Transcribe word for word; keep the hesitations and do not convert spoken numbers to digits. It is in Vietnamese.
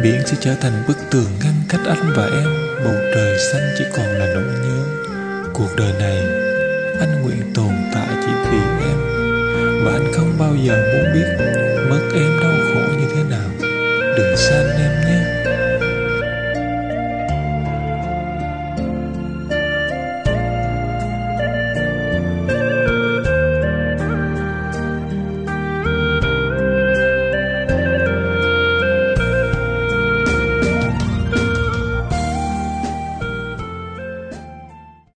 Biển sẽ trở thành bức tường ngăn cách anh và em. Bầu trời xanh chỉ còn là nỗi nhớ. Cuộc đời này anh nguyện tồn tại chỉ vì em, và anh không bao giờ muốn biết